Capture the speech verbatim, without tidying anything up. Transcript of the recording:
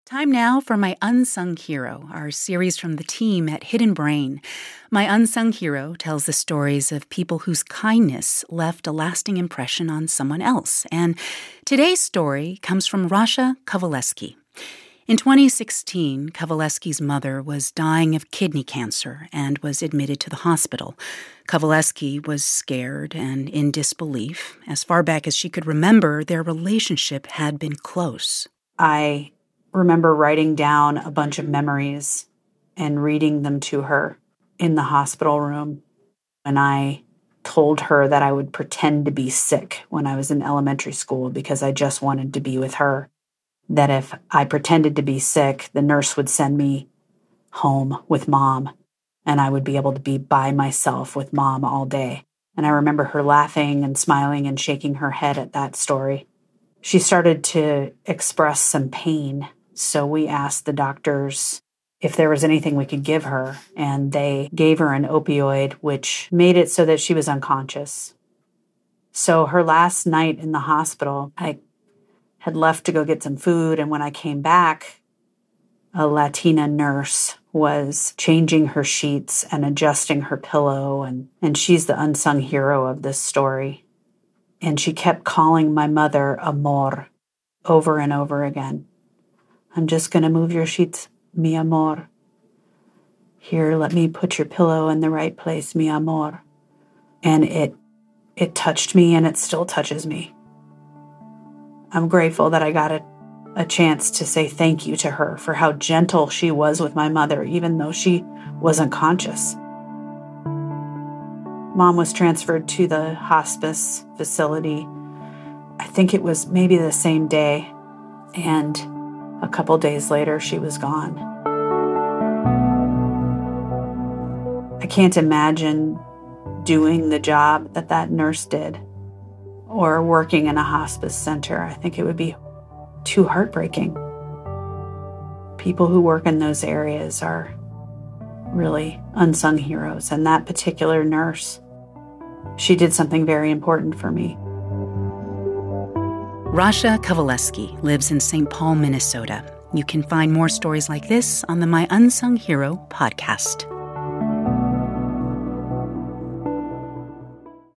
Time now for My Unsung Hero, our series from the team at Hidden Brain. My Unsung Hero tells the stories of people whose kindness left a lasting impression on someone else. And today's story comes from Rasha Kowaleski. In twenty sixteen, Kowaleski's mother was dying of kidney cancer and was admitted to the hospital. Kowaleski was scared and in disbelief. As far back as she could remember, their relationship had been close. I remember writing down a bunch of memories and reading them to her in the hospital room. And I told her that I would pretend to be sick when I was in elementary school because I just wanted to be with her. That if I pretended to be sick, the nurse would send me home with mom, and I would be able to be by myself with mom all day. And I remember her laughing and smiling and shaking her head at that story. She started to express some pain, so we asked the doctors if there was anything we could give her, and they gave her an opioid, which made it so that she was unconscious. So her last night in the hospital, I had left to go get some food, and when I came back, a Latina nurse was changing her sheets and adjusting her pillow, and, and she's the unsung hero of this story. And she kept calling my mother Amor over and over again. I'm just going to move your sheets, mi amor. Here, let me put your pillow in the right place, mi amor. And it it touched me, and it still touches me. I'm grateful that I got a, a chance to say thank you to her for how gentle she was with my mother, even though she wasn't conscious. Mom was transferred to the hospice facility. I think it was maybe the same day, and a couple days later, she was gone. I can't imagine doing the job that that nurse did or working in a hospice center. I think it would be too heartbreaking. People who work in those areas are really unsung heroes. And that particular nurse, she did something very important for me. Rasha Kowaleski lives in Saint Paul, Minnesota. You can find more stories like this on the My Unsung Hero podcast.